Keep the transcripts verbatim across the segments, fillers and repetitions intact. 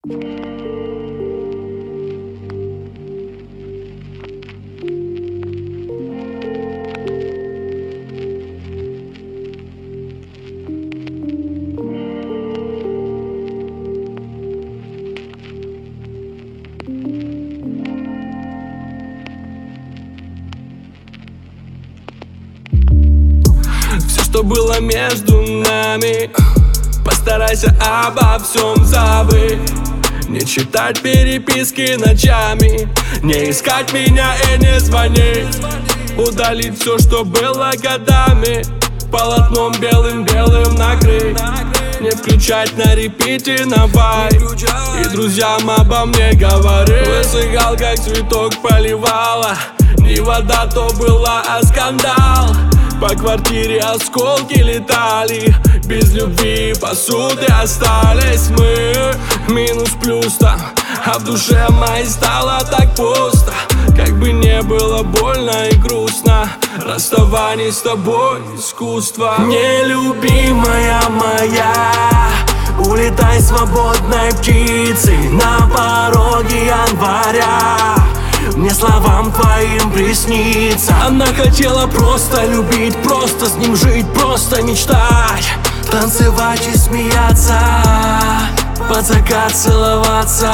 Все, что было между нами, постарайся обо всем забыть. Не читать переписки ночами, не искать меня и не звонить. Удалить все, что было годами, полотном белым-белым накрыть. Не включать на репите на вай, и друзьям обо мне говорить. Высыхал, как цветок поливала, не вода то была, а скандал. По квартире осколки летали, без любви посуды остались мы. Минус-плюс там, а в душе моей стало так пусто. Как бы не было больно и грустно, расставание с тобой искусство. Нелюбимая моя, улетай свободной птицей на пороге января. Мне словам твоим приснится. Она хотела просто любить, просто с ним жить, просто мечтать, танцевать и смеяться, под закат целоваться.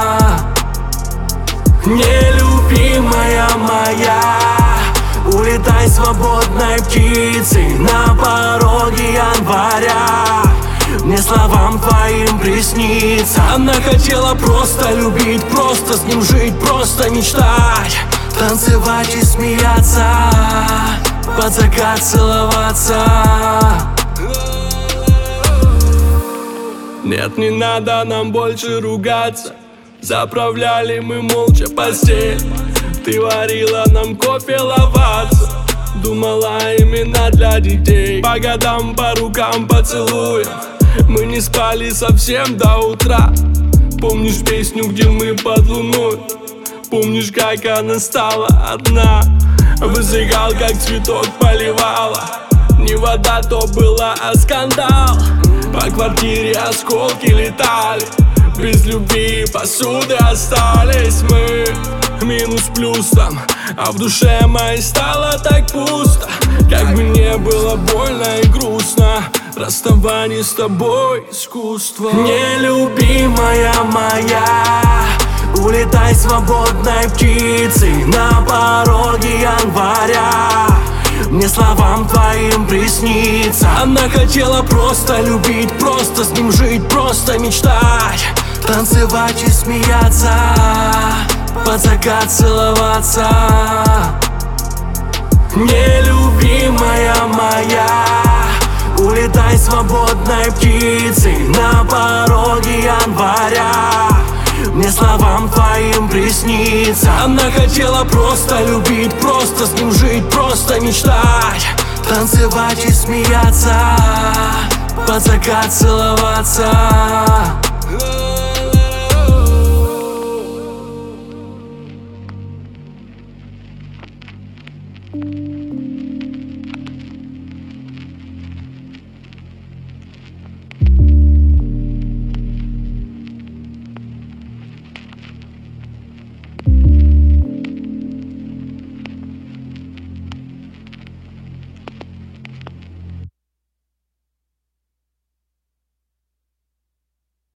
Нелюбимая моя, улетай свободной птицей на пороге января. Мне словам твоим приснится. Она хотела просто любить, просто с ним жить, просто мечтать, танцевать и смеяться, под закат целоваться. Нет, не надо нам больше ругаться. Заправляли мы молча постель. Ты варила нам кофе, лаваться, думала именно для детей. По годам, по рукам поцелуем мы не спали совсем до утра. Помнишь песню, где мы под луной? Помнишь, как она стала одна? Высыхал, как цветок поливала, не вода то была, а скандал. По квартире осколки летали, без любви посуды остались мы. Минус-плюс там, а в душе моей стало так пусто. Как бы не было больно и грустно, расставание с тобой искусство. Нелюбимая моя, улетай свободной птицей на пороге января. Мне словам твоим приснится. Она хотела просто любить, просто с ним жить, просто мечтать, танцевать и смеяться, под закат целоваться. Нелюбимая моя, улетай свободной птицей на пороге января. Мне словам твоим приснится. Она хотела просто любить, просто с ним жить, просто мечтать, танцевать и смеяться, под закат целоваться.